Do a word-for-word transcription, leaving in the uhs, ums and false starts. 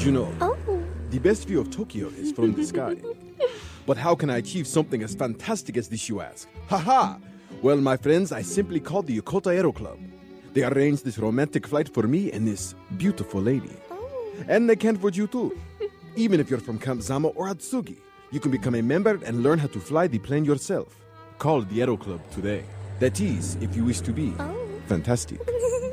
you know? Oh. The best view of Tokyo is from the sky. But how can I achieve something as fantastic as this, you ask? Ha-ha! Well, my friends, I simply called the Yokota Aero Club. They arranged this romantic flight for me and this beautiful lady. Oh. And they can for you too. Even if you're from Camp Zama or Atsugi, you can become a member and learn how to fly the plane yourself. Call the Aero Club today. That is, if you wish to be Oh. fantastic.